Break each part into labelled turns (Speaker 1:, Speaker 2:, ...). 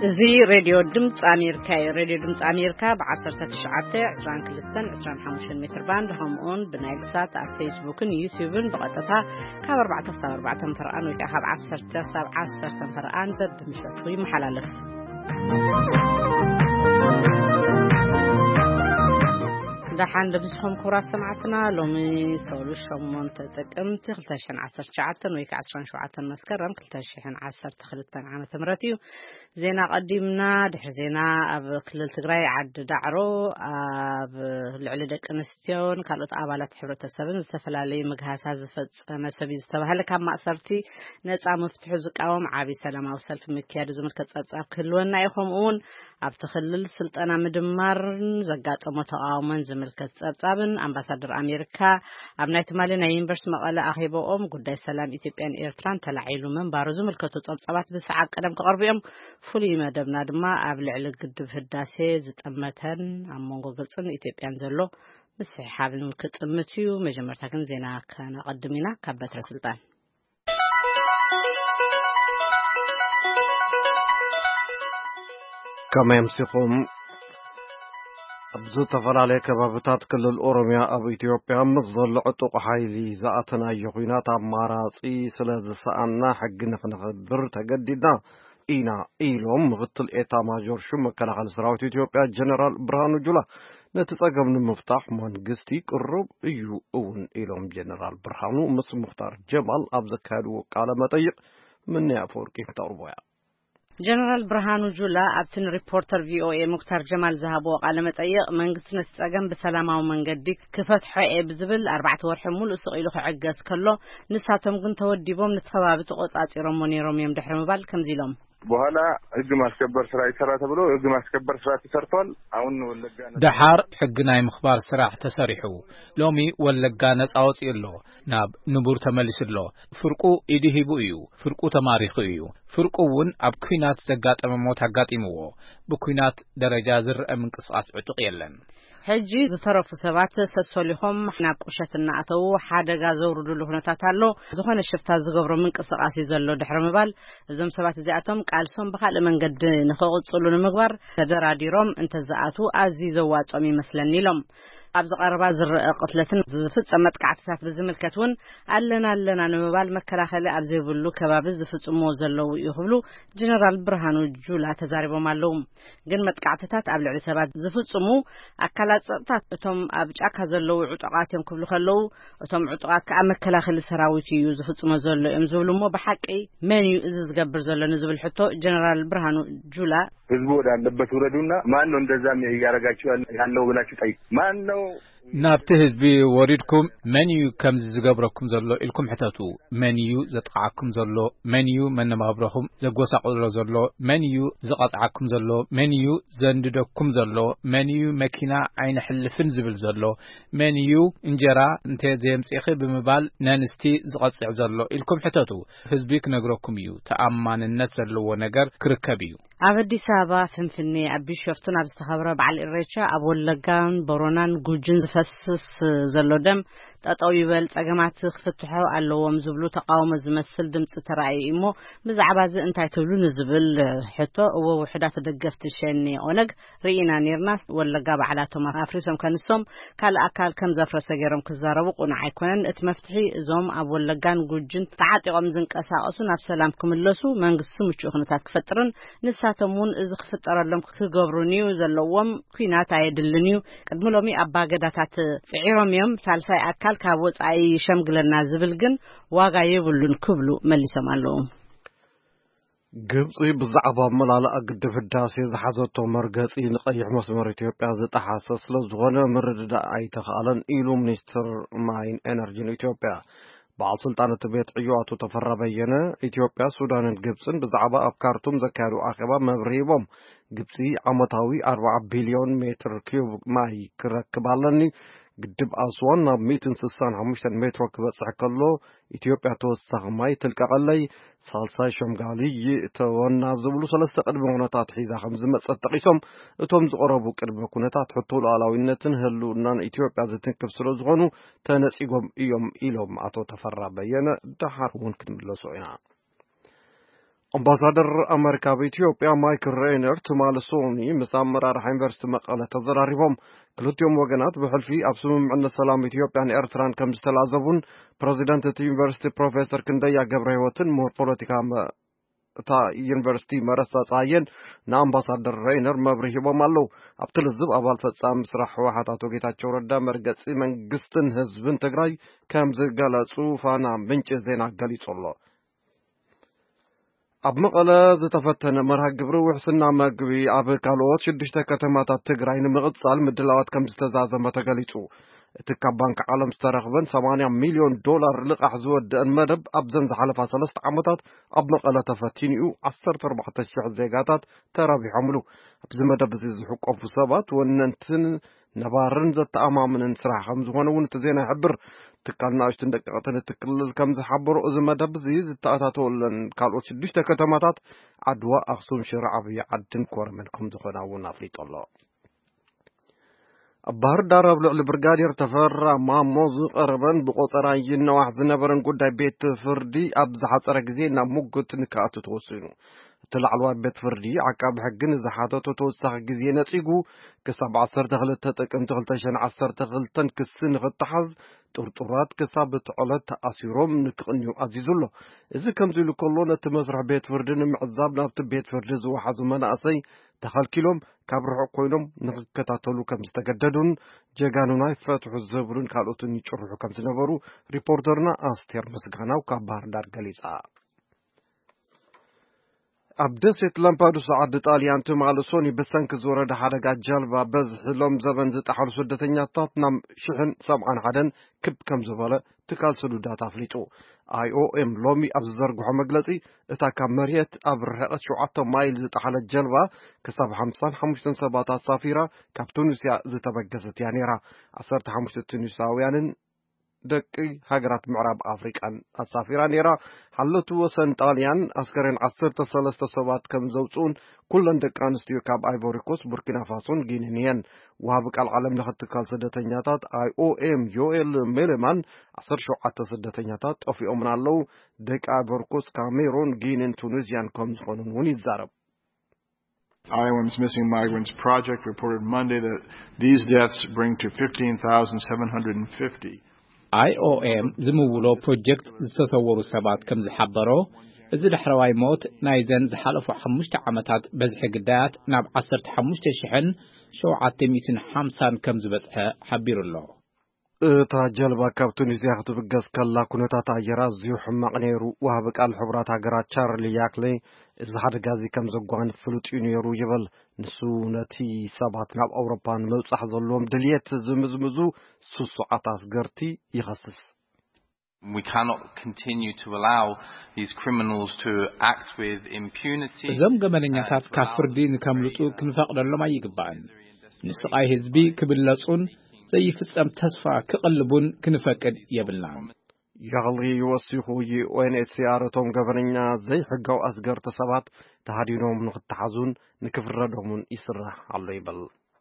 Speaker 1: زي راديو دمت أمريكا راديو دمت أمريكا بعشرة تشعة 22 متر باند هم أون بنايل سات على فيسبوك يوتيوب بقطتها كاب 4 فرقان ويكحب 10 فرقان بمشتوي محللف دحان لبزهم كورا سمعتنا لومي سولو شمون تتقمت 2019 ويك 2017 مسكرم 2015 عام تمرتيو زينا قديمنا دح زينا اب كلل تግራይ عد دعرو اب لعلدك انستيون كالوت ابالات حبرتسبن زتفلالي مغهاسا زفصمه سبي زتبهل كاب مأسرتي نصا مفتح زقاوم عابي سلاماو سلف مكياد زملكت صጻፍ ክልወና ይኹምኡን ኣብ ተخلل ስልጠና ምድማር ዘጋጠመ ተቃውሞን ዝምልከት ጸብጻብን አምባሳደር አሜሪካ ኣብ ናይ ትማሊ ናይ ዩኒቨርሲቲ መቐለ ኣኺቦኦም ጉዳይ ሰላም ኢትዮጵያን ኤርትራን ተላዒሉ መንባሩ ዝምልከቱ ጸብጻባት ብሰዓት ቀደም ከቀርቢኦም ፍሉይ መደብና ድማ ኣብ ልዕሊ ግድብ ህዳሴ ዝጠመተን ኣብ መንጎ ግብጽን ኢትዮጵያን ዘሎ ምስሓብን ክጥምትዩ መጀመርታ ግን ዜና ከነቀድሚና ካብ በትረ ስልጣን
Speaker 2: كما يمسكهم أبزو تفرالي كبابتات كل الأوروميا أبو إثيوبيا مظل عطوق حيلي زاعتنا يخينات عماراتي سلاد سأنا حق نخبر تجددنا إينا إيلوم غطل إيتا ماجور شو مكانا على سراوة إثيوبيا جنرال برهانو جولا نتتقى من المفتاح من قستي قرب إيو أون إيلوم جنرال برهانو مس مختار جمال أبزكارو قال مطيق من نافور كيف تربويا
Speaker 1: جنرال برهانو جولا ابتن ريبورتر VOA مختار جمال ذهبوا قال مطيق منغسنا تسقم بسلاماو منغدي كفتح بزبل 4 ورح مول اسقيلو عجز كله نساتم كن توديبوم نتفبابط قصاصيرم ونيرم يمدحر مبال كمزيلوم
Speaker 3: በኋላ ህግ ማስከበር ስራ ይሰራ ተብሎ ህግ ማስከበር ስራ ተሰርቷል አሁን ወለጋ
Speaker 4: دحار حقنا مخبار سراح تسريحو لومي ወለጋ ነፃ ወጽኢሎ ናብ ንቡር ተመልስሎ ፍርቁ ኢዲሂቡ እዩ ፍርቁ ተማሪኹ እዩ ፍርቁውን ኣብ ኩናት ዘጋጠመ ሞት አጋጢምዎ በኩናት ደረጃ ዝርአ ምንቅስቃስ ዕጡቅ የለን
Speaker 1: ሕጂ ዝተረፉ ሰባት ሰሰሊሆም ናብ ቁሸትና ኣተው ሓደጋ ዘውርዱሉ ሁነታት ኣሎ ዝኾነ ሽፍታ ዝገብሮ ምንቅስቃስ ዘሎ ድሕረ ምባል እዞም ሰባት እዚኣቶም ቃልሶም በኻል መንገዲ ንኸቕጽሉ ንምግባር ተደራዲሮም እንተዛኣቱ ኣዚ ዘዋጾም ይመስለኒ ኢሎም ኣብዚ ቀረባ ዝርአ ቅትለትን ዝፍጸም መጥቃዕትታት ብዝምልከቱን ኣለና ንምባል መከላኸሊ ኣብ ዘይብሉ ከባቢ ዝፍጽሙ ዘለው ይኽብሉ ጀነራል ብርሃኑ ጁላ ተዛሪቦም ኣለው ግን መጥቃዕትታት ኣብ ልዕሊ ሰባት ዝፍጽሙ ኣካላት ጸጥታ እቶም ኣብ ጫካ ዘለው ዕጡቃት እዮም ክብሉ ከለው እቶም ዕጡቃት ከኣ መከላኸሊ ሰራዊት እዩ ዝፍጽሙ ዘሎ እዮም ዝብሉሞ በሓቂ መን እዩ እዚ ዝገብር ዘሎ ንዝብል ሕቶ ጀነራል ብርሃኑ ጁላ
Speaker 3: ህዝቡ ወዳለበት ወረዱና ማን ነው እንደዛም ያረጋችሁ ያለው ብላችሁ ጠይቁ ማን ነው
Speaker 4: ናብቲ ህዝቢ ወሪድኩም መንዩ ከም ዝገብረኩም ዘሎ ኢልኩም ሕተቱ መንዩ ዘጥቃዓኩም ዘሎ መንዩ መነማብረኹም ዘጎሳቆሎ ዘሎ መንዩ ዝቀጽዓኩም ዘሎ መንዩ ዘንድደኩም ዘሎ መንዩ መኪና ዓይነ ሕልፍን ዝብል ዘሎ መንዩ እንጀራ እንተ ዘምጽኺ ብምባል ነንስቲ ዝቀጽዕ ዘሎ ኢልኩም ሕተቱ ህዝቢ ክነግረኩም እዩ ተኣማንነት ዘለዎ ነገር ክርከብ እዩ ኣብ
Speaker 1: አዲስ አበባ ፍንፍኔ ኣብ ቢሾፍቱን ኣብ ዝተኸበረ በዓል ኢሬቻ ኣብ ወለጋን ቦሮናን ጉጅን ዝፈስስ ዘሎ ደም ጠጠው ይበል ጸገማት ክፍትሑ ኣለዎም ዝብሉ ተቃውሞ ዝመስል ድምጽ ተራእዩ እሞ ብዛዕባ እዚ እንታይ ትብሉ ንዝብል ሕቶ እወ ውሕዳት ደገፍቲ ሸኔ ኦነግ ርኢና ነርና ወለጋ በዓላቶም ኣፍሪሶም ከንሶም ካል ኣካል ከም ዘፍረሰ ገይሮም ክዛረቡ ቁኑዕ ኣይኮነን እቲ መፍትሒ እዞም ኣብ ወለጋን ጉጅን ተዓጢቆም ዝንቀሳቀሱ ናብ ሰላም ክምለሱ መንግስቱ ምቹእ ኩነታት ክፈጥርን ንሳተሙን እዚ ክፍጠረሎም ክገብሩኒዩ ዘለዎም ኩናት ኣይድልን እዩ ቅድሚ ሎሚ ኣባገዳታት ጽዒሮም እዮም ሳልሳይ ኣካል ካብ ወጻኢ ሸምግለና ዝብል ግን ዋጋ የብሉን ክብሉ መሊሶም ኣለዉ
Speaker 2: ግብጽ ብዛዕባ መላልኣ ግድብ ህዳሴ ዝሓዘቶ መርገጺ ንቀይሕ መስመር ኢትዮጵያ ዝጠሓሰ ስለዝኾነ ምርድዳእ ኣይተኻኣለን ኢሉ ሚኒስትር ማይን ኤነርጂን ኢትዮጵያ بعض سلطنة بيت عيوات تفرى بينا إثيوبيا السودان الجبسن بزعبا أفكارتم ذكروا أخبا مبريبهم جبسي عمتاوي 4 بليون متر كيوب ماي كركبالني قدب أسوان 265 متر كبس حكالو إثيوبيا توسع ماي تلك علي سالساي شمغالي تونا زبلو سلسة قدب ونطات حيزا 5 متر تقيسهم اتهم زقربو قدب كونتات حطول علاوينتن هلو نان إثيوبيا زتنكب سلوزغونو تنسيقهم إيوم إيلوم عطو تفرع بيانا دحار ممكن بلسوئنا أمباسادر أمريكا بإثيوبيا مايكل رينر تمالسوني مسامر على يونيفرسيتي مقالة تزراريهم كلتيوم وجنات بحلفي أبسمم عن السلام إثيوبيا عن إرتران كم استلازبون بريزيدنت يونيفرسيتي بروفيسور كنديا جبريوتن مور بوليتيكا تا يونيفرسيتي مرسا صاين نامباسادر رينر مبرهيبهم الله أبطل الزب أبال فتسام مسرح وحاتاتو جيتاتشو ردا مرقصي من قستن هزبن تقراي كم زقالة فانا منش زينا قليت الله أب مقالة زتفتن مرها قبرو وحسنا مقبي أب كالوات شدشتا كتماتا تقراين مغتصال مدلاوات كم استزازة متقاليتو تكا بانك عالم استرخبن 8 مليون دولار لقح زود المدب أبزن زحالفا 3 عمتات أب مقالة تفتينيو 14 شيح زيقاتات ترابي حملو أبز مدب زيزحوك أفو سبات وننتن نبارن زت أمامن انسراح خمزوانون تزينا حبر تقالنا اشتن دقيقتن تقلل كم زحبرو إذا مدب زيز التأتاتولن كالوت شدشتا كتماتات عدوا أخصوم شرعبي عدن كورمنكم زخناونا فليط الله البحر دارب لبرغادير تفرع مع موضوع قربان بقصران ينا واحد زنبرن قد بيت فردي أبز حصر جزينا موجود نكاتو توصينو طلع الواد بيت فردي عقاب حقن زحاتو توسخ جزينا تيجو كسب 10 تغلت تقم تغلتشن 10 تغلتن كسن غتحز طرطرات كسابت علت أسيروم نكقنيو عزيزولو إذا كم زيلو كلنا تمزرع بيت فردن معذاب نابت بيت فرد زو حزمنا أسي دخل كيلوم كابرحو قوينوم نغكتاتلو كم استجددون جاغانونا يفتحو الزبرون كالوتن يشرحو كم زنبرو ريبورترنا أستير مسغاناو كابار دار غليصا أبدست لامبادوس عد طاليان تمالسوني بسنك زورة حركة جلبة بزح لهم زبن زت أحر سدتنيا تطنم شحن سبعان عدن كب كم زبالة تكال سدودات أفليتو IOM لومي أبزرق وحمقلتي اتاكا مريت أبرهقت شعات مايل زت أحر الجلبة كسب 55 سباطات صافيرة كابتونسيا زت بقزت يانيرا 15 تونساويان دقي هاجرات معرب أفريقيا السافرة نيرا حلتو وسن طاليان أسكرين 13 سبات كم زوجون كلن دقان استيو كاب ايفوريكوس بوركينا فاسون غينيان وهابك العالم لختكال سدتنياتات IOM يويل ميلمان 10 شعات سدتنياتات أفي أمنالو دق ايفوريكوس كاميرون غينين تونيزيان كم زخونون ونيزارب
Speaker 5: IOM's Missing Migrants Project reported Monday that these deaths bring to 15,750.
Speaker 4: IOM زمولو بروجكت زتصورو سبات كم زحبرو إذا دحرواي موت نايزن زحالفو 5 عمتات بزح قدات ناب 15 شحن شو عاتميتن 50 كم زبزحة حبير الله
Speaker 2: تاجلبا كابتونيزيا خطبقز كلا كنتا تاجرا زيو حمق نيرو وهبك الحبرات هاقرات شارلي ياكلي إذا حد غازي كم زقوان فلوت ينيرو يبل نسونتي سبات ناب أوروبان موصح ظلوم دليت زمزمزو سوسو عطاس قرتي يخصص.
Speaker 6: We cannot continue to allow these criminals to act with impunity.
Speaker 4: زم قمالنياتات كافردي نكاملتو كنفاقد اللهم يقبعن نسقاي هزبي كبلاسون زي فصام تسفا كقلبون كنفقد يبلان
Speaker 2: يغلي يوسخو UNHCR توم غفرنيا زي حقو أسقر تسبات تهدينهم نختحزون نكفردهم يسرح الله يبل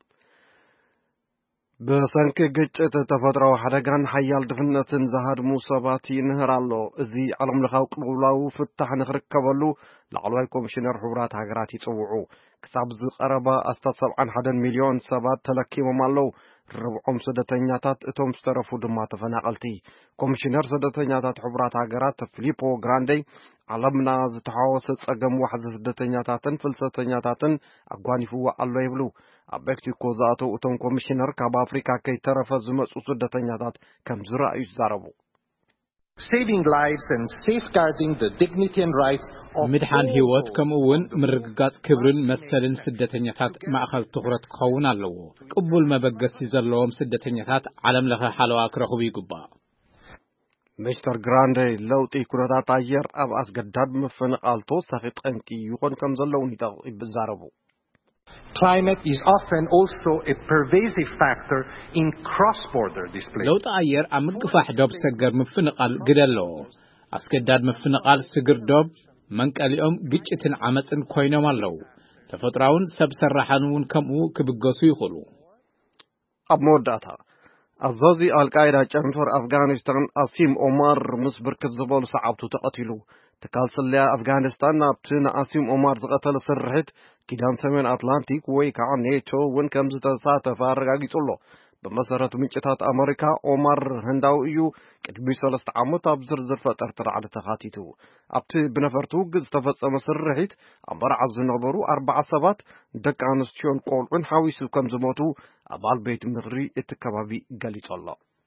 Speaker 2: بسنك قجت تفتروا حدقان حيال دفنة زهد موساباتي نهر الله ازي علم لخوق الغلاو فتح نخركبالو لعلوي كومشنر حورات هاقراتي تسوعو كساب زقربا استتصب عن 1 مليون سبات تلكي ممالو ربعهم سدتنياتات اتوم سترفو دما تفناقلتي كومشنر سدتنياتات حورات هاقرات فليبو غراندي علمنا زتحاوس تسقم واحد سدتنياتاتن فلسطنياتاتن اقوانيفو الله يبلو أبكتي كوزاتو أتون كوميشنر كاب أفريقيا كي ترفع زمس سدتنياتات كم زرع يزاربو.
Speaker 7: Saving lives and safeguarding the dignity and rights of
Speaker 4: مدحان هيوت كم أون مرقات كبرن مثلن سدتنياتات ما أخذ تخرط خون اللو قبل ما بقى سيزلهم سدتنياتات علم لها حلوة كرهو بيقبا.
Speaker 2: مستر غراندي لو تيكورا تاير أب أسقداد مفنق ألتو سخيط أنكي يكون كم زلوني بزاربو.
Speaker 7: Climate is often also a pervasive factor in cross-border displacement.
Speaker 4: لو تغير عمل قفاح دوب سجر مفنقال قدلو أسكداد مفنقال سجر دوب منك اليوم قجتن عمتن كوينة مالو تفتراون سب سرحانون كمو كبقاسو يخلو
Speaker 2: أب موداتا ኣዛዚ ኣልቃይዳ ጨንፈር ኣፍጋኒስታን ኣሲም ኦማር ምስ ብርክት ዝበሉ ሰዓብቱ ተቐቲሉ ትካል ስልያ ኣፍጋኒስታን ናብቲ ንኣሲም ኦማር ዝቐተለ ስርሒት ኪዳን ሰሜን ኣትላንቲክ ወይ ከዓ ኔቶ እውን ከም ዝተሳተፈ ኣረጋጊጹሎ بمسارات منشطات أمريكا عمر هنداويو قدم 3 عامات ኣብ ዝርዝር ፈጠር ተራዕደ ተኻቲቱ ኣብቲ ብነፈርቱ ዝተፈጸመ ስርሒት ኣምባር ዓዝ ዝነበሩ 4 ሰባት ደቂ ኣንስትዮን ቆልዑን ሓዊሱ ከም ዝሞቱ ኣባል ቤት ምኽሪ እቲ ከባቢ ገሊጹ ኣሎ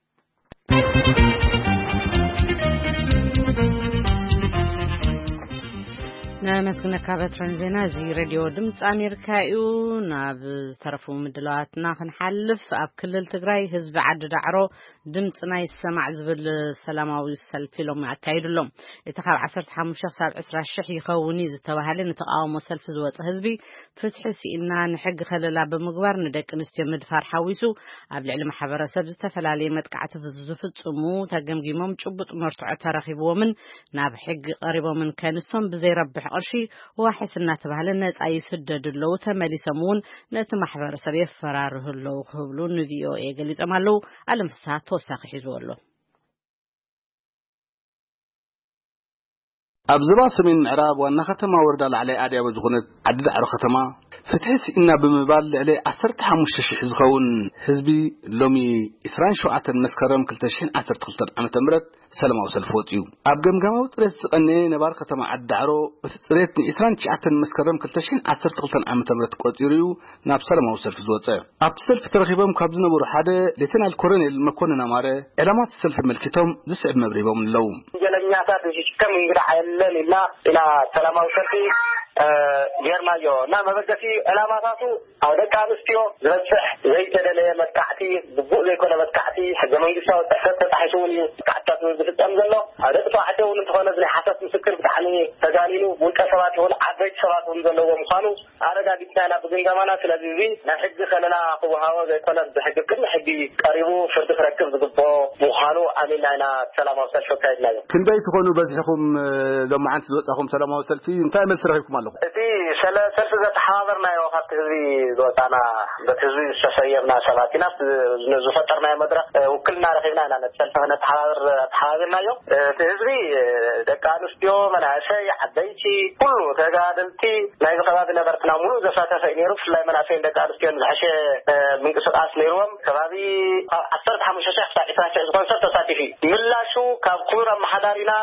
Speaker 1: نمسكنا كابترن زينا زي راديو دمت أمريكا ناب طرفو مدلواتنا خنحلف أب كل التجري حزب عدد عرو دمت نايس سمع زبل سلاماوي السلفي لهم عكايد لهم اتخاب 15 شخص 10 الشحي خوني زتوهلين تقاوم وسلف زوات حزبي فتح سينا نحق خللا بمغبر ندك نستيم مدفار حويسو قبل علم حبره سب زتفلالي مدقعه فزفت صمو تجمجيمم چبط مرتع ترخيبو من ناب حق قريبو من كانستم بزي ربح قرشي وحسنا تبهلنا اي سدد لو تمليسمون نت محبره سب يفراره لو خبلون فيو اي قليت امالو علم فسات توساخ حيزولو
Speaker 8: أبزبا سمين عراب وأن ختمة ورد على عادي وزغنت عدد على ختمة فتحس إن بمبال عليه 15 حزقون حزبي لومي إسرائيل شو عتن مسكرم كل تشين 10 خلطة عم تمرت سلام وصل فوتيو أبجم جماعة ترس أني نبار ختمة عد عرو فتريتني إسرائيل شو عتن مسكرم كل تشين 10 خلطة عم تمرت قطيريو ناب سلام وصل في الوقت أبسل في ترغيبهم كابزنا بروح هذا لتنا الكورن المكون نماره علامات السلف ملكتهم دسع مبريبهم اللوم
Speaker 9: جلني أساس كم ينقرأ إلى سلام وصلتي جرمايو نعم بس في علاماته أو ده كان استيو زرتح زي كده اللي متكعتي بقول زي كده متكعتي حاجة ما يجيش أو تحسب تحسوني كعتات وزفت أمزله هذا بتوعته ونتخانق زي حساس مسكر بتحني تجانينه والكسرات هو العبيد سرات ونزله ومخانو أنا قاعد أنا بدين كمانا في الأزيزي نحج خلنا أخوها وزي كده بحج كل حجي قريبو فرد فركب ضبطه مخانو أمين أنا سلام وصل شو كايد لا
Speaker 8: كن ده تكونوا بس لكم لما عند أخوهم سلام وصل في نتاع مسرحكم الله
Speaker 9: في سلسلة حاضرنا وقت هذي دوتنا بتهزي الشخصية شبابنا نزفترنا مدرة وكلنا رخينا أنا نتسلفنا تحاضرنا يوم تهزي دكانو استيو من عشاء حديتي كله تقادلتي لا يقصدنا برتنا ملو زفاتة فإنيروف لا من عشاء دكانو استيو من عشاء من قصد أسنيروم كبابي 15 شخص إذا صرت ساتفي ملا شو كابكورا محضارنا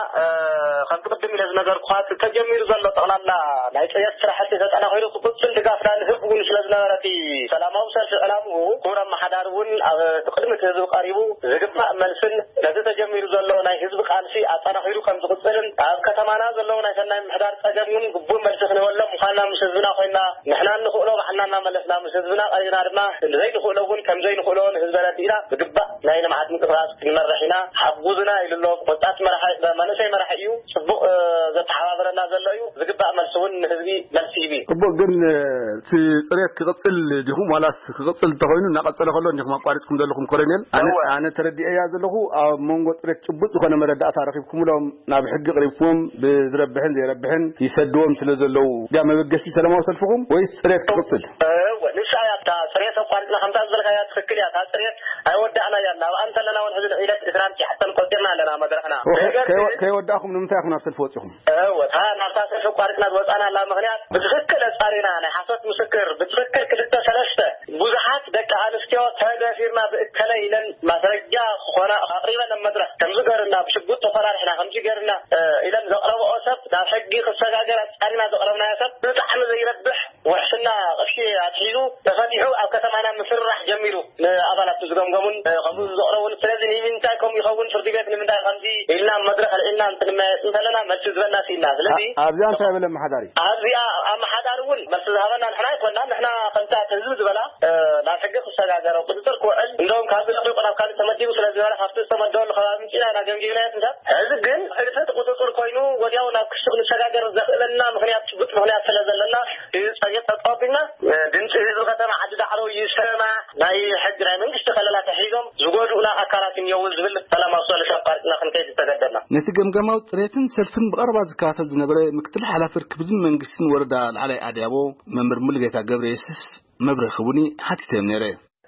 Speaker 9: خلط قدم إلى نظر قوات تجمير زلط أغلالنا لا يسرح حتى أنا غير خبز لقافنا نهبون سلزنا رتي سلام وصل سلامه كورا محضارون تقدم تهزو قريبو زقفنا منسن لذا تجمير زلونا حزب قانسي أنا غير خمس قدسن كتمانا زلونا سنة محضار تجمون قبول ملسخنا ولا مخانا مسزنا خينا نحنا نخلو بحنا ملسنا مسزنا قرينا ربنا زي نخلوون كم زي نخلوون حزبنا بقبة لاين معاد متفراس كلمة رحنا حفظنا إلى الله قطعت ما نسي مرحيو صبق ذات حاضرنا زلوا بقبة مرسون هذي مرسيبي
Speaker 8: قبل جن في طريقة كقتل دهم ولا كقتل تهونوا نقتل خلون نجمع قارئكم دلهم كورنيل أنا تردي أياد له مونغو طريق شبط وأنا مرد أتعرفكم لهم نابحق قريبكم بذربحن زي ربحن يسدوهم سلزلوا جام بجسي سلام وصل فيكم ويس طريق كقتل
Speaker 9: نسأ يا تا طريق قارئنا 5 درجات تفكر يا تا طريق أودعنا يا نا وأنت لنا ونحن إلى إسلام حتى نقدرنا لنا مدرنا
Speaker 8: كي وداكم نمتاح نفس الفوتهم
Speaker 9: ها نفس شو قارئنا وأنا لا مغنيات بتفكر أسارنا أنا حسيت مسكر بتفكر كده ثلاثة بوزحات دك على استيوات هذا فيرنا بكليلا ما ترجع خنا تقريبا المدرسة كم زجرنا بشبوت تفرار إحنا 5 زجرنا إذا زقروا أسف ده حقي قصة جاجرة أنا زقرنا أسف نتحمل زي ربح وحشنا أشياء عتيلو تفتحوا أو كتمنا مسرح جميلو أبلا تزقم قمون قبول زقروا الثلاثين من تاكم يخون فرديات من تاع خمسي إلنا مدرسة إلنا مثلنا مسجد الناس إلنا الذي
Speaker 8: أبيان تعمل محضاري
Speaker 9: أما حدارون بس هذا نحن كنا نحن قنتا تزوج بلا لا تجد خسارة جرا وقدر كوعل عندهم كابل أقول أنا كان تمدي وصل زمان حفتة تمدون خلاص مشينا أنا جم جينا هذا هذا جن هذا تقدر كوينو وديا ونا كشغل شجع جرا لنا مخنيات شبت مخنيات سلزلنا سجيت تطابقنا دنس إذا كتر عدد عرو يسمع لا يحد رأينا يشتغل لا تحيزهم زوجوا ولا أكارات يوز بال فلما وصل شقارتنا خنكيد تقدرنا
Speaker 8: نتيجة جماعة ريتن سلفن بقرب زكاة الزنبرة مكتل على فرق بدون من قسم ورد على أديابو ممر ملقيت جبريسس مبرخ بني حتى تمنيره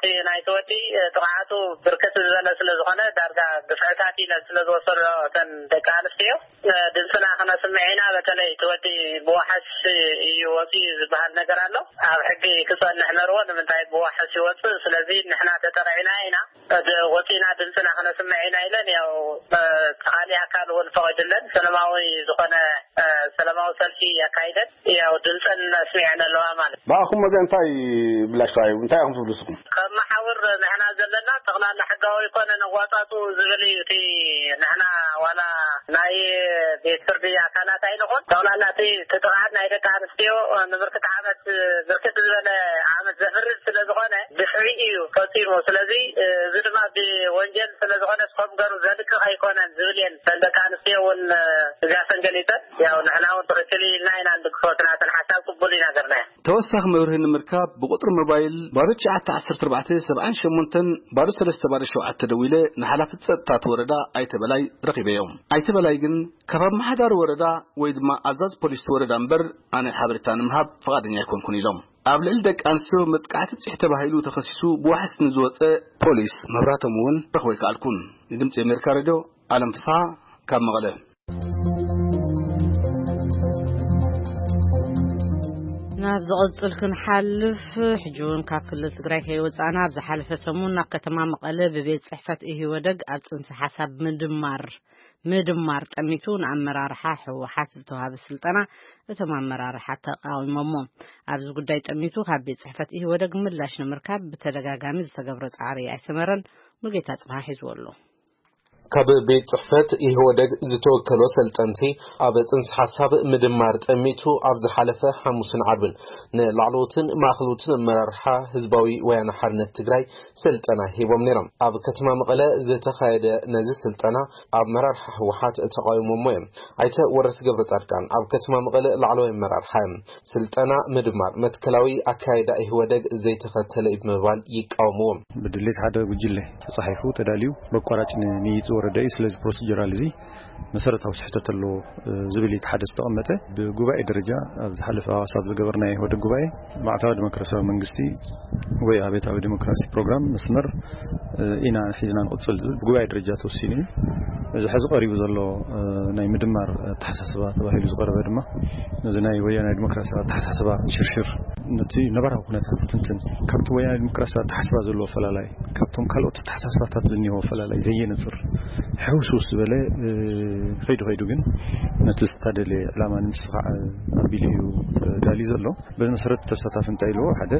Speaker 9: ናይተወዲ ጥቃቱ ብርክት ዝበለ ስለዝኾነ ዳርጋ ብፍዕታት ኢለ ስለዝወሰዶተን ደቂ ኣንስትዮ ድምፅና ክነስምዕ ኢና በተለይ ተወዲ ብዋሓስ እዩ ወፂኡ ዝበሃል ነገር ኣሎ ኣብ ሕጊ ክፀንሕ ነርዎ ንምንታይ ብዋሓስ ይወፅእ ስለዚ ንሕና ተጠርዒና ኢና ወፂና ድምፅና ክነስምዕ ኢና ኢለን ያው ካሊእ ኣካል እውን ፈቒድለን ሰላማዊ ዝኾነ ሰላማዊ ሰልፊ ያካይደን ያው ድምፅን ስሚዕና ኣለዋ ማለት
Speaker 10: ባኹም መገንታይ ብላሽዋይ እንታይ ኣኹም ትብልስኩም
Speaker 9: ከም ማሕበር ንሕና ዘለና ጠቕላላ ሕጋዊ ኮነ ነዋጣጡ ዝብል እዩ እቲ ንሕና ዋላ ናይ ቤት ፍርዲ ኣካላት ኣይንኹን ጠቕላላ እቲ ተጠቃዓት ናይ ደቂ ኣንስትዮ ንብርክት ዓመት ብርክት ዝበለ ዓመት ዘፍርድ ስለዝኾነ ብሕሪ እዩ ፈፂሙ ስለዚ እዚ ድማ ብወንጀል ስለዝኾነ ስኮም ገሩ ዘድቅቕ ኣይኮነን ዝብል እየን ደቂ ኣንስትዮ እውን ጋፈን ገሊፀን ያው ንሕና እውን ትኽክል ኢልና ኢና ንድግፎትናተን ሓሳብ ቅቡል ኢና ገርና
Speaker 8: ተወሳኺ መብርሂ ንምርካብ ብቁጥሪ ሞባይል ባዶ 91478 ባዶ 3 ደው ኢለ ንሓላፊ ፀጥታ ወረዳ ኣይተበላይ ረኺበዮም ኣይተበላይ ግን ካብ ማሕዳር ወረዳ ወይ ድማ ኣዛዝ ፖሊስ ወረዳ እምበር ኣነ ሓበሬታ ንምሃብ ፈቃደኛ ኣይኮንኩን ኢሎም ኣብ ልዕሊ ደቂ ኣንስትዮ መጥቃዕቲ ብፅሕ ተባሂሉ ተኸሲሱ ብዋሕስ ንዝወፀ ፖሊስ መብራቶም እውን ረኽበ ይከኣልኩን ድምፂ ኣሜሪካ ሬድዮ ዓለም ፍስሓ ካብ መቐለ
Speaker 1: ናብ ዝቕፅል ክንሓልፍ ሕጁን ካብ ክልል ትግራይ ከይወፃና ኣብ ዝሓለፈ ሰሙን ናብ ከተማ መቐለ ብቤት ፅሕፈት ኢህወደግ ኣብ ፅንሰ ሓሳብ ምድማር ጠሚቱ ንኣመራርሓ ህወሓት ዝተዋሃበ ስልጠና እቶም ኣመራርሓ ተቃዊሞሞ ኣብዚ ጉዳይ ጠሚቱ ካብ ቤት ፅሕፈት ኢህወደግ ምላሽ ንምርካብ ብተደጋጋሚ ዝተገብረ ፃዕሪ ኣይሰመረን ሙልጌታ ጽባህ ሒዝወሎ
Speaker 11: ካብ ቤት ጽሕፈት ኢህወደግ ዝተወከሎ ሰልጠንቲ ኣብ ጽንሰ ሓሳብ ምድማር ጠሚቱ ኣብ ዝሓለፈ ሐሙስን ዓርብን ንላዕሎትን ማእኸሎትን ኣመራርሓ ህዝባዊ ወያነ ሓርነት ትግራይ ስልጠና ሂቦም ነይሮም ኣብ ከተማ መቐለ ዝተኻየደ ነዚ ስልጠና ኣብ ኣመራርሓ ህወሓት ተቃዊሞሞ እዮም ኣይተ ወረስ ገብረ ጻድቃን ኣብ ከተማ መቐለ ላዕለዋይ ኣመራርሓ ስልጠና ምድማር መትከላዊ ኣካይዳ ኢህወደግ ዘይተኸተለ ብምባል ይቃወምዎም
Speaker 12: ብድሌት ሓደ ጉጅለ ተጻሒፉ ተዳልዩ በቋራጭ ንይጽ ወረዳይ ስለዚ ፕሮሲጀራል እዚ መሰረታዊ ስሕተት ኣሎ ዝብል ይተሓደስ ተቐመጠ ብጉባኤ ደረጃ ኣብ ዝሓለፈ ሐሳብ ዝገበርና ይወደ ጉባኤ ማዕታዊ ዲሞክራሲያዊ መንግስቲ ወይ አቤታዊ ዲሞክራሲ ፕሮግራም መስመር ኢና ሒዝና ንቅጽል ብጉባኤ ደረጃ ተወሲኑ እዚ ሕዚ ቀሪቡ ዘሎ ናይ ምድማር ተሓሳስባ ተባሂሉ ዝቀረበ ድማ እዚ ናይ ወያነ ዲሞክራሲያዊ ተሓሳስባ ሽርሽር ነቲ ነባራዊ ኩነታት ትንትን ካብቲ ወያነ ዲሞክራሲያዊ ተሓሳስባ ዘሎ ፈላላይ ካብቶም ካልኦት ተሓሳስባታት ዝኒሆ ፈላላይ ዘየንጽር ሕውስውስ ዝበለ ከይዱ ግን ነቲ ዝተደለ ዕላማ ንምስኻዕ ኣቢልዩ ተዳልዩ ዘሎ ብመሰረት ተሳታፊ እንታይ ኢልዎ ሓደ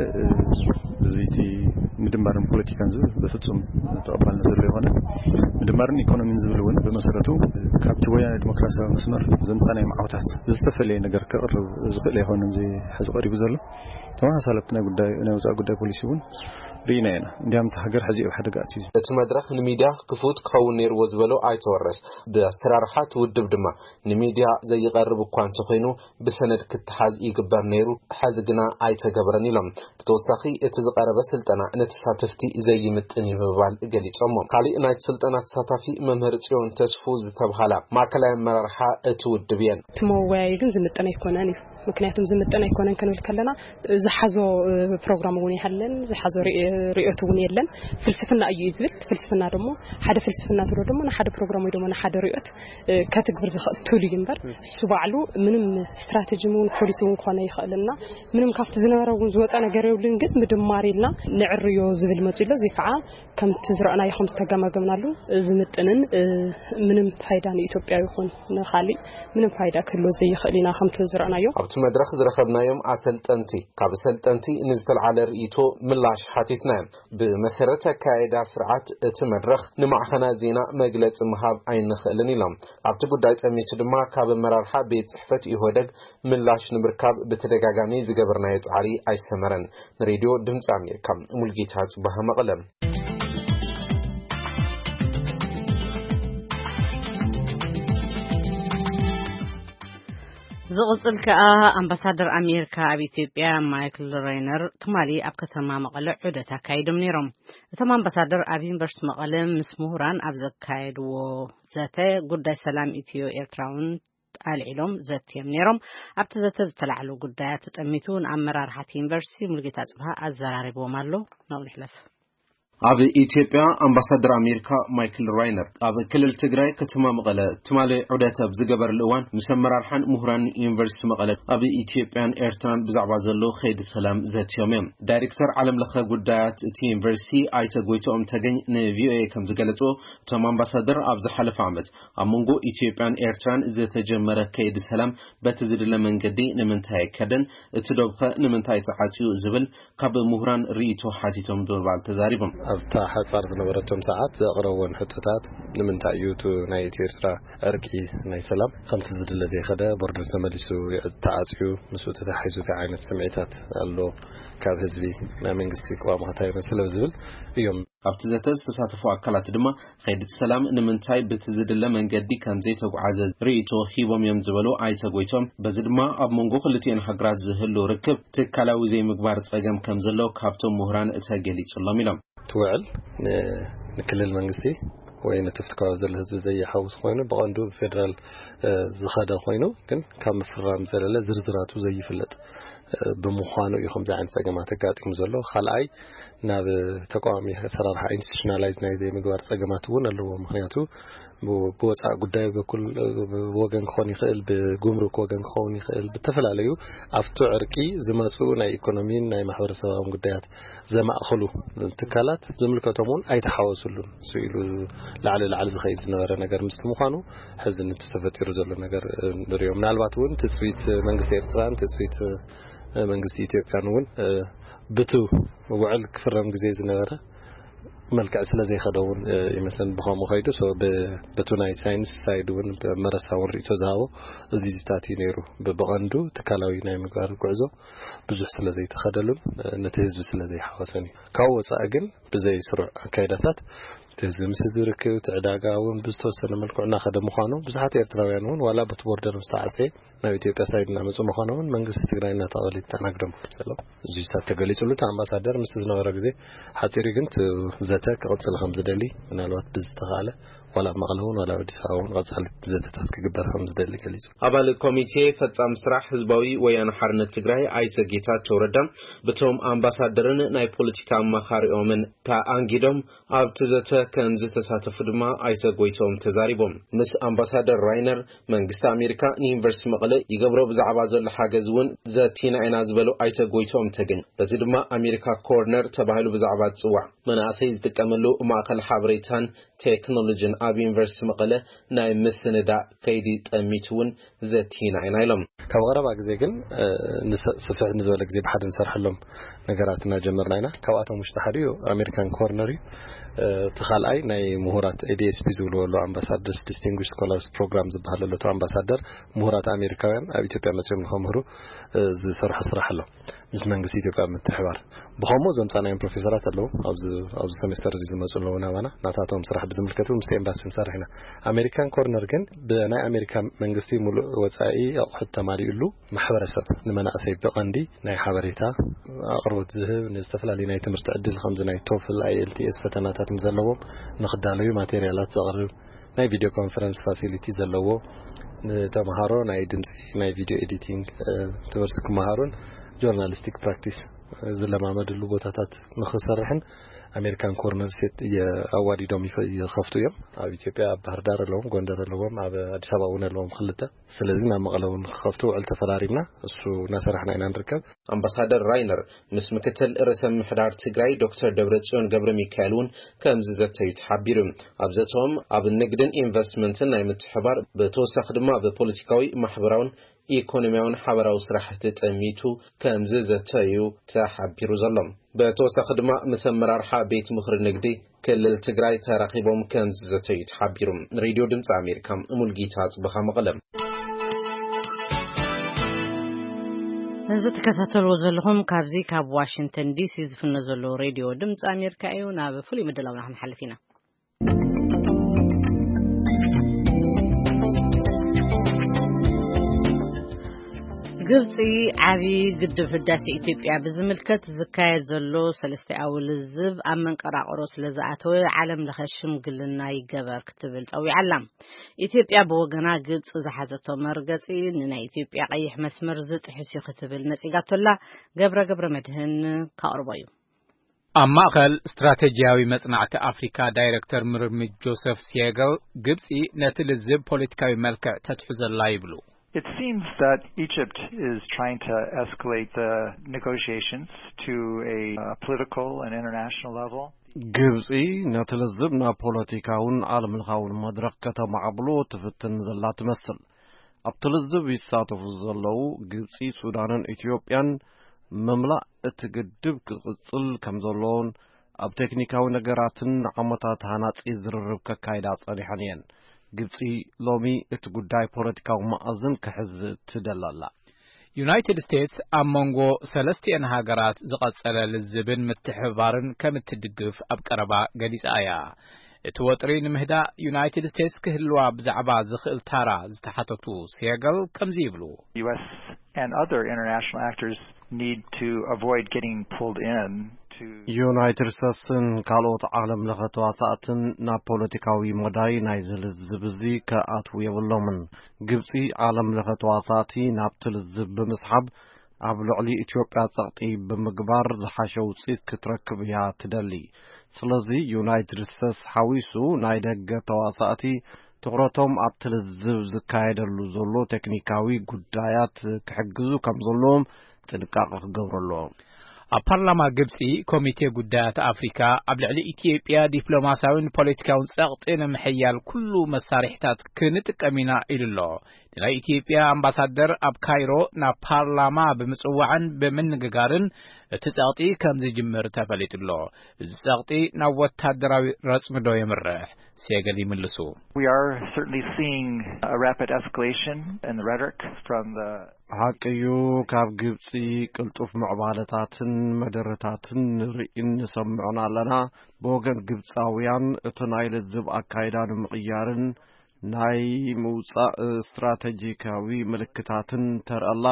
Speaker 12: እዚቲ ምድማርን ፖለቲካን ዝብል በፍጹም ተቐባልነት ዘሎ ይሆነ ምድማርን ኢኮኖሚን ዝብል እውን በመሰረቱ ካብቲ ወያነ ዲሞክራሲያዊ መስመር ዘንጻናይ ማዕውታት ዝተፈለየ ነገር ከቅርብ ዝኽእል ይሆን እንጂ ሕዚ ቀሪቡ ዘሎ ተመሳሳለብቲ ናይ ወፃኢ ጉዳይ ፖሊሲ እውን ሪናይና እንዲያም ተሃገር ሕዚኡ ሓደጋት እዩ
Speaker 11: እቲ መድረኽ ንሚድያ ክፉት ክኸውን ነይርዎ ዝበሎ ኣይተወረስ ብኣሰራርሓ ውድብ ድማ ንሚድያ ዘይቀርብ እኳ እንተኾይኑ ብሰነድ ክትሓዝ ይግበር ነይሩ ሕዚ ግና ኣይተገብረን ኢሎም ብተወሳኺ እቲ ዝቀረበ ስልጠና ነተሳተፍቲ ዘይምጥን ይብባል ገሊፆም ካሊእ ናይ ስልጠና ተሳታፊ መምህር ጽዮን ተስፉ ዝተብሃላ ማእከላይ ኣመራርሓ እቲ ውድብ እየን
Speaker 13: ተመዋያይ ግን ዝምጥን ኣይኮነን እዩ ምክንያቱም ዝምጥን ኣይኮነን ክንብል ከለና ዝሓዞ ፕሮግራም እውን ይሐለን ዝሓዞ ሪኦቱ እውን የለን ፍልስፍና እዩ ዝብል ፍልስፍና ደግሞ ሓደ ፍልስፍና ዝሮ ደግሞ ሓደ ፕሮግራም ወይ ደግሞ ሓደ ሪኦት ካተግብር ዝኽእል ቱል ይንበር እሱ ባዕሉ ምንም ስትራቴጂ ምን ፖሊሲ ምን ኮነ ይኽእልና ምንም ካፍቲ ዝነበረውን ዝወፃ ነገር የብልን ግን ምድማሪልና ንዕርዮ ዝብል መጽሎ ዝይከዓ ከምቲ ዝረአና ይኹም ዝተገማገምናሉ ዝምጥንን ምንም ፋይዳ ንኢትዮጵያ ይኹን ንኻሊ ምንም ፋይዳ ክህልዎ ዘይኽእልና ከምቲ ዝረአናዮ
Speaker 11: ኣብቲ መድረኽ ዝረኸብናዮም ኣሰልጠንቲ ካብ ሰልጠንቲ ንዝተልዓለ ርእይቶ ምላሽ ሓቲትና ብመሰረት ኣካይዳ ስርዓት እቲ መድረኽ ንማዕኸና ዜና መግለጽ ምሃብ ኣይንኽእልን ኢሎም ኣብቲ ጉዳይ ጠሚቱ ድማ ካብ ኣመራርሓ ቤት ጽሕፈት ኢህወደግ ምላሽ ንምርካብ ብተደጋጋሚ ዝገበርናዮ ጻዕሪ ኣይሰመረን ንሬድዮ ድምፂ ኣሜሪካ ሙልጌታ ጽባህ መቐለ
Speaker 1: ዝቕጽል ከኣ ኣምባሳደር ኣሜሪካ ኣብ ኢትዮጵያ ማይክል ሬይነር ትማሊ ኣብ ከተማ መቐለ ዑደት ኣካይዶም ነይሮም እቶም ኣምባሳደር ኣብ ዩኒቨርሲቲ መቐለ ምስ ምሁራን ኣብ ዘካየድዎ ዘተ ጉዳይ ሰላም ኢትዮ ኤርትራውን ኣልዒሎም ዘትዮም ነይሮም ኣብቲ ዘተ ዝተላዕሉ ጉዳያት ተጠሚቱ ንኣመራርሓ ዩኒቨርሲቲ ሙልጌታ ጽባህ ኣዘራሪቦም ኣሎ ናብኡ ንሕለፍ
Speaker 11: ኣብ ኢትዮጵያ ኣምባሳደር ኣሜሪካ ማይክል ራይነር ኣብ ክልል ትግራይ ከተማ መቐለ ትማሊ ዑደት ኣብ ዝገበረሉ እዋን ምስ ኣመራርሓን ምሁራን ዩኒቨርሲቲ መቐለ ኣብ ኢትዮጵያን ኤርትራን ብዛዕባ ዘሎ ከይዲ ሰላም ዘትዮም እዮም። ዳይሬክተር ዓለም ለኸ ጉዳያት እቲ ዩኒቨርሲቲ ኣይተ ጎይቶኦም ተገኝ ንቪኦኤ ከም ዝገለጹ እቶም ኣምባሳደር ኣብ ዝሓለፈ ዓመት ኣብ መንጎ ኢትዮጵያን ኤርትራን ዝተጀመረ ከይዲ ሰላም በቲ ዝድለ መንገዲ ንምንታይ ከደን እቲ ደብኸ ንምንታይ ተዓጽዩ ዝብል ካብ ምሁራን ርእይቶ ሓቲቶም ብምባል ተዛሪቦም
Speaker 14: ኣብታ ሓጻር ዝነበረቶም ሰዓት ዘቕረብዎን ሕቶታት ንምንታይ እዩ ናይ ኤርትራ ዕርቂ ናይ ሰላም ከምቲ ዝድለ ዘይኸደ ቦርደር ተመሊሱ ተዓጽዩ ምስኡ ተታሒዙ ዓይነት ስምዒታት ኣሎ ካብ ህዝቢ ናይ መንግስቲ ቋማታይ መስለ ዝብል እዮም
Speaker 11: ኣብቲ ዝተሳተፉ ኣካላት ድማ ከይዲ ሰላም ንምንታይ በቲ ዝድለ መንገዲ ከም ዘይተጓዓዘ ርእይቶ ሂቦም እዮም ዝበሉ ኣይተጎይቶም በዚ ድማ ኣብ መንጎ ክልቲአን ሃገራት ዝህሉ ርክብ ትካላዊ ዘይምግባር ጸገም ከም ዘሎ ካብቶም ምሁራን ተገሊጹሎም ኢሎም
Speaker 14: ትውዕል ንክልል መንግስቲ ወይ ነተፍትካው ዘለ ህዝብ ዘይሓውስ ኮይኑ በቀንዱ ፌደራል ዝኸደ ኮይኑ ግን ካብ ምፍራም ዘለለ ዝርዝራቱ ዘይፍለጥ ብምዃኑ ይኹም ዛዕን ጸገማት ተጋጢሙ ዘሎ ካልኣይ ናብ ተቋሚ ሰራርሓ ኢንስቲቱሽናላይዝ ናይ ዘይምግባር ጸገማት እውን ኣለዎ ምክንያቱ ብወጻእ ጉዳይ በኩል ወገን ክኾን ይኽእል ብጉምሩክ ወገን ክኾን ይኽእል ብተፈላለዩ ኣብቲ ዕርቂ ዝመጹ ናይ ኢኮኖሚን ናይ ማሕበረሰባዊ ጉዳያት ዘማእኸሉ ትካላት ዝምልከቶም እውን ኣይተሓወሱሉን ስኢሉ ላዕሊ ዝኸይድ ዝነበረ ነገር ምስ ምዃኑ ሕዝን ተፈጢሩ ዘሎ ነገር ንሪኦም ምናልባት እውን ትጽቢት መንግስቲ ኤርትራን ትጽቢት መንግስቲ ኢትዮጵያን እውን ብቱ ውዕል ክፍረም ግዜ ዝነበረ መልክዕ ስለዘይ ኸደውን ይመስለን ብኸሙ ኸይዱ በቱናይ ሳይንስ ሳይዱን በመረሳውን ርእቶ ዝሃቦ እዚ ዝታቲ ነይሩ በቀንዱ ተካላዊ ናይ ምግባር ጉዕዞ ብዙሕ ስለዘይ ተኸደሉን ነቲ ህዝቢ ስለዘይ ሓወሰን ካብ ወጻእ ግን ብዘይ ስሩዕ አካይዳታት ተዝ ምስ ዝርከብ ተዕዳጋውን ብዝተወሰነ መልኩዕና ኸደ ምዃኑ ብዙሓት ኤርትራውያን እውን ዋላ በት ቦርደር ምስተዓጽ ናብ ኢትዮጵያ ሳይድና መጹ ምዃኑን መንግስቲ ትግራይና ተቐሊጥ ተናግደም ሰላም እዚ ዝታት ተገሊጹሉ ኣምባሳደር ምስ ዝነበረ ግዜ ሓጺሪ ግን ዘተ ክቕጽል ከም ዝደሊ ምናልባት ብዝተኻለ ዋላ መቕለውን ዋላ አዲስ አበባውን ቀጻሊ ዘተታት ክግበር ከም ዝደሊ ገሊጹ
Speaker 11: ኣባል ኮሚቴ ፈጻም ስራሕ ህዝባዊ ወያነ ሓርነት ትግራይ ኣይተ ጌታቸው ረዳ በቶም ኣምባሳደርን ናይ ፖለቲካ አማኻሪኦምን ተኣንጊዶም ኣብቲ ዘተ ከም ዝተሳተፉ ድማ ኣይተ ጎይቶም ተዛሪቦም ምስ ኣምባሳደር ራይነር መንግስቲ ኣሜሪካ ዩኒቨርሲቲ መቐለ ይገብሮ ብዛዕባ ዘሎ ሓገዝ እውን ዘቲና ኢና ዝበሉ ኣይተ ጎይቶም ተገኝ በዚ ድማ ኣሜሪካ ኮርነር ተባሂሉ ብዛዕባ ጽዋዕ መናእሰይ ዝጥቀመሉ ማእከል ሓበሬታን ቴክኖሎጂን ኣብ ዩኒቨርሲቲ መቐለ ናይ ምስንዳ ከይዲ ጠሚቱውን ዘቲና ኢና ኢሎም
Speaker 14: ካብ ቀረባ ግዜ ግን ንስፍሕ ንዝበለ ግዜ ብሓደ ንሰርሐሎም ነገራትና ጀመርና ኢና ካብኣቶም ውሽጢ ሓደ ኣሜሪካን ኮርነር ተኻልኣይ ናይ ምሁራት ADSP ዝብልዎ ኣምባሳደርስ ዲስቲንጉሽ ስኮላርስ ፕሮግራም ዝበሃለሉ ኣምባሳደር ምሁራት ኣሜሪካውያን ኣብ ኢትዮጵያ መጽኦም ንኸምህሩ ዝሰርሑ ስራሕ ኣሎ ምስ መንግስቲ ኢትዮጵያ ምትሕባር ብኸምኡ ዘምጻናዮም ፕሮፌሰራት ኣለዉ ኣብዚ ሴሜስተር እዚ ዝመጹ ኣለውና ባና ናታቶም ስራሕ ብዝምልከቱ ምስ ኤምባሲ እንሰርሕና ኣሜሪካን ኮርነር ግን ብናይ ኣሜሪካ መንግስቲ ሙሉእ ወጻኢ ኣቑሑት ተማሊኡሉ ማሕበረሰብ ንመናእሰይ ብቐንዲ ናይ ሓበሬታ ኣቕርቦት ዝህብ ንዝተፈላለዩ ናይ ትምህርቲ ዕድል ከምዚ ናይ ቶፍል IELTS ፈተናታት ዘለዎም ንኽዳለዩ ማቴሪያላት ዘቕርብ ናይ ቪዲዮ ኮንፈረንስ ፋሲሊቲ ዘለዎ ንተምሃሮ ናይ ድምፂ ናይ ቪዲዮ ኤዲቲንግ ትምህርቲ ክመሃሩን ጆርናሊስቲክ ፕራክቲስ ዝለማመድሉ ቦታታት ንኽሰርሕን ኣሜሪካን ኮርነር ሴት የአዋዲዶም ይኸፍቱ እዮም ኣብ ኢትዮጵያ ኣብ ባህር ዳር ኣለዎም ጎንደር ኣለዎም ኣብ አዲስ አበባ እውን ኣለዎም ክልተ ስለዚ ናብ መቐለ እውን ክኸፍቱ ውዕል ተፈራሪምና እሱ እናሰራሕና ኢና ንርከብ
Speaker 11: ኣምባሳደር ራይነር ምስ ምክትል ርእሰ ምሕዳር ትግራይ ዶክተር ደብረጽዮን ገብረ ሚካኤል እውን ከምዚ ዘተዩ ተሓቢሩ ኣብ ዘቶም ኣብ ንግድን ኢንቨስትመንትን ናይ ምትሕባር ብተወሳኺ ድማ ብፖለቲካዊ ማሕበራውን ኢኮኖሚያውን ሓበራዊ ስራሕቲ ጠሚቱ ከምዚ ዘተዩ ተሓቢሩ ዘሎም በተወሳኺ ድማ ምስ ኣመራርሓ ቤት ምኽሪ ንግዲ ክልል ትግራይ ተራኺቦም ከምዚ ዘተዩ ተሓቢሩ ሬድዮ ድምፂ ኣሜሪካ ሙልጌታ ጽበኻ መቐለም
Speaker 1: እዚ ተከታተልዎ ዘለኹም ካብዚ ካብ ዋሽንግተን ዲሲ ዝፍነ ዘሎ ሬድዮ ድምፂ ኣሜሪካ እዩ ናብ ፍሉይ ምድላውና ክንሓልፍ ኢና ግብጽ ዓቢ ግድብ ህዳሴ ኢትዮጵያ ብዝምልከት ዝካየድ ዘሎ ሰለስተ ኣውልዝብ ኣብ መንቀራቅሮ ስለዝኣተወ ዓለም ለኸ ሽምግልና ይገበር ክትብል ጸዊዓላ ኢትዮጵያ በወገና ግብጽ ዝሓዘቶ መርገጺ ንናይ ኢትዮጵያ ቀይሕ መስመር ዝጥሕስ ክትብል ነጺጋቶላ ገብረ መድህን ካቅርበዩ
Speaker 4: أماخل استراتيجياوي مصنعة أفريكا دايركتور مرمي جوزيف سيغل جبسي نتلزب بوليتيكاوي ملكة تتحز اللايبلو.
Speaker 15: It seems that Egypt is trying to escalate the negotiations to a political and international level.
Speaker 2: ግብጽ ነትልዝብ ና ፖለቲካውን ዓለም ለኻውን መድረክ ከተማዕብሎ ትፍትን ዘላ ትመስል ኣብትልዝብ ይሳተፉ ዘለው ግብጽ ሱዳንን ኢትዮጵያን መምላእ እትግድብ ክቅጽል ከም ዘሎን ኣብ ቴክኒካዊ ነገራትን ዓመታት ሃናጺ ዝርርብ ከካይዳ ጸኒሐን እየን ግብጽ ሎሚ እቲ ጉዳይ ፖለቲካዊ ማዕዝን ክሕዝ ትደላላ
Speaker 4: ዩናይትድ ስቴትስ አሞንጎ ሰለስቲያን ሃገራት ዝቀጸለ ልዝብን ምትሕባርን ከም ትድግፍ ኣብ ቀረባ ገሊጻያ እቲ ወጥሪ ንምህዳ ዩናይትድ ስቴትስ ክህልዋ ብዛዕባ ዝኽእል ታራ ዝተሓተቱ ሲያገል ከምዚ ይብሉ
Speaker 15: US and other international actors need to avoid getting pulled in to
Speaker 2: United States ካልኦት ዓለም ለኸ ተዋሳእትን ናብ ፖለቲካዊ መዳይ ናይ ዝልዝብ እዚ ከኣትው የብሎምን ግብጽ ዓለም ለኸ ተዋሳእቲ ናብ ትልዝብ ብምስሓብ ኣብ ልዕሊ ኢትዮጵያ ጸቕጢ ብምግባር ዝሓሸ ውፅኢት ክትረክብ እያ ትደሊ ስለዚ ዩናይትድ ስቴትስ ሓዊሱ ናይ ደገ ተዋሳእቲ ትኩረቶም ኣብ ትልዝብ ዝካየደሉ ዘሎ ቴክኒካዊ ጉዳያት ክሕግዙ ከም ዘለዎም ጥንቃቄ ክገብረሎም
Speaker 4: ኣብ ፓርላማ ግብጽ ኮሚቴ ጉዳያት ኣፍሪካ ኣብ ልዕሊ ኢትዮጵያ ዲፕሎማሲያውን ፖለቲካውን ጸቕጢ ንምሕያል ኩሉ መሳርሒታት ክንጥቀሚና ኢሉሎ ናይ ኢትዮጵያ ኣምባሳደር ኣብ ካይሮ ናብ ፓርላማ ብምጽዋዕን ብምንግጋርን እቲ ጸቕጢ ከም ዝጅምር ተፈሊጡሎ እዚ ጸቕጢ ናብ ወታደራዊ ረጽምዶ የምርሕ ሲያገል ይምልሱ
Speaker 15: We are certainly seeing a rapid escalation in the rhetoric from the
Speaker 2: ሐቅዩ ካብ ግብጽ ቅልጡፍ ምዕባለታትን መደረታትን ርኢን ሰምዑና ኣለና በወገን ግብጻውያን እቲ ናይ ልዝብ ኣካይዳን ምቕያርን ናይ ምውጻእ ስትራቴጂካዊ ምልክታትን ተርአላ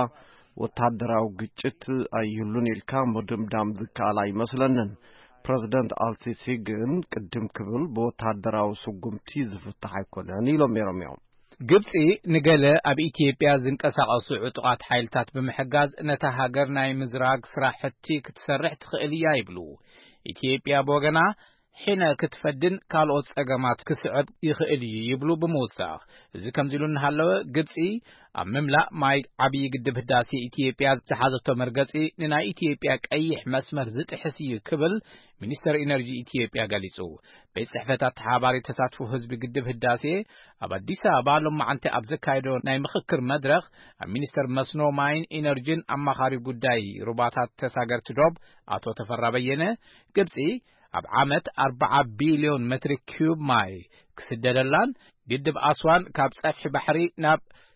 Speaker 2: ወታደራዊ ግጭት ኣይህሉን ኢልካ ምድምዳም ዝከኣል ኣይመስለንን ፕሬዝዳንት አልሲሲ ግን ቅድም ክብል በወታደራዊ ስጉምቲ ዝፍታሕ ኣይኮነን ኢሎም ነይሮም
Speaker 4: ግብጽ ንገለ ኣብ ኢትዮጵያ ዝንቀሳቐሱ ዕጡቃት ሓይልታት ብምሕጋዝ ነታ ሃገር ናይ ምዝራግ ስራሕቲ ክትሰርሕ ትኽእል እያ ይብሉ ኢትዮጵያ በወገና حين كتفدن ካልኦት ጸገማት ክስዕብ ይኽእል ይብሉ ብምውሳኽ እዚ ከምዚሉ እንሃለወ ግብጽ ኣብ ምምላእ ማይ ዓብይ ግድብ ህዳሴ ኢትዮጵያ ዝሓዘቶ መርገጺ ንናይ ኢትዮጵያ ቀይሕ መስመር ዝጥሕስ እዩ ክብል ሚኒስተር ኢነርጂ ኢትዮጵያ ገሊጹ ቤት ጽሕፈታት ተሓባሪ ተሳትፎ ህዝቢ ግድብ ህዳሴ ኣብ አዲስ አበባ ሎማዓንቲ ኣብ ዘካይዶ ናይ ምክክር መድረኽ ኣብ ሚኒስተር መስኖ ማይን ኢነርጂን ኣማኻሪ ጉዳይ ሩባታት ተሳገርቲ ዶብ አቶ ተፈራ በየነ ግብጽ ኣብ ዓመት 40 ቢልዮን ሜትር ኪዩብ ማይ ክስደደላን ግድብ ኣስዋን ካብ ጸፍሒ ባሕሪ ናብ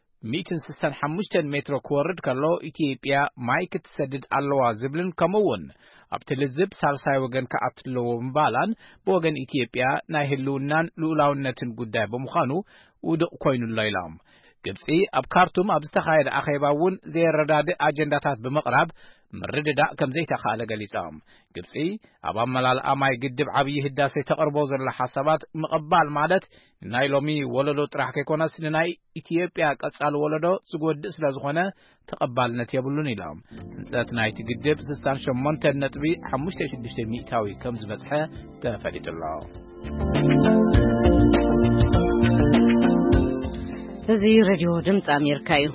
Speaker 4: 165 ሜትር ክወርድ ከሎ ኢትዮጵያ ማይ ክትሰድድ ኣለዋ ዝብልን ከምውን ኣብ ትልዝብ ሳልሳይ ወገን ከኣትለዎ ምባላን በወገን ኢትዮጵያ ናይ ህልውናን ልኡላውነትን ጉዳይ ብምዃኑ ውድቕ ኮይኑሎ ኢሎም ግብጽ ኣብ ካርቱም ኣብ ዝተኻየደ ኣኼባውን ዘረዳድእ አጀንዳታት ብምቕራብ ምርድዳእ ከም ዘይተኻለ ገሊጾም ግብጽ ኣብ ኣመላልኣ ማይ ግድብ ዓብይ ህዳሴ ተቐርቦ ዘላ ሓሳባት ምቕባል ማለት ናይ ሎሚ ወለዶ ጥራሕ ከይኮነስ ናይ ኢትዮጵያ ቀጻሊ ወለዶ ዝጎድእ ስለ ዝኾነ ተቐባልነት የብሉን ኢሎም ህንጸት ናይቲ ግድብ 68.56 ሚእታዊ ከም ዝበጽሐ ተፈሊጡሎ
Speaker 1: እዚ ሬድዮ ድምጽ ኣሜሪካ እዩ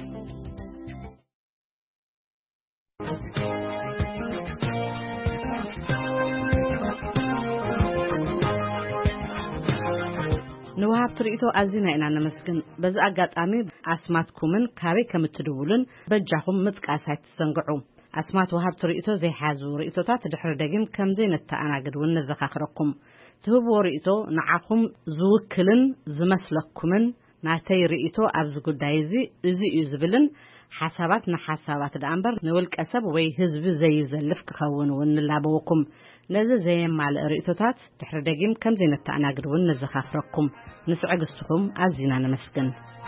Speaker 1: ንውሃብ ትርኢቶ ኣዝና ኢና ነመስግን በዚ ኣጋጣሚ ኣስማትኩምን ካበይ ከም ትድውሉን በጃኹም ምጥቃሳይ ትሰንግዑ ኣስማት ውሃብ ትርኢቶ ዘይሓዙ ርእቶታት ድሕሪ ደጊም ከምዘይ ነተኣናግድ ውን ነዘኻኽረኩም ትህብዎ ርእቶ ንዓኹም ዝውክልን ዝመስለኩምን ናተይ ርእቶ ኣብዚ ጉዳይ እዚ እዩ ዝብልን ሓሳባት ንሓሳባት ዳንበር ንውልቀሰብ ወይ ህዝቢ ዘይዘልፍ ክኸውን ውን ንላበወኩም ነዚ ዘየማል ርእቶታት ድሕሪ ደጊም ከምዘይ ነተኣናግድ ውን ነዘኻኽረኩም ንስዕግስትኩም ኣዝና ነመስግን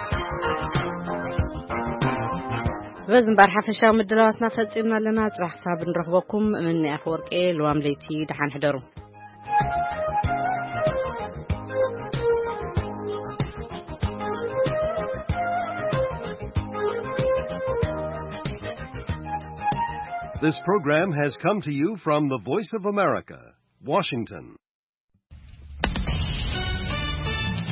Speaker 1: በዝምባር ሓፈሻዊ ምድላዋትና ፈጺምና ኣለና ጽባሕ ሳብ ንረኽበኩም ምን ኣፈወርቄ ልዋም ለይቲ ድሓን ሕደሩ
Speaker 16: This program has come to you from the Voice of America, Washington.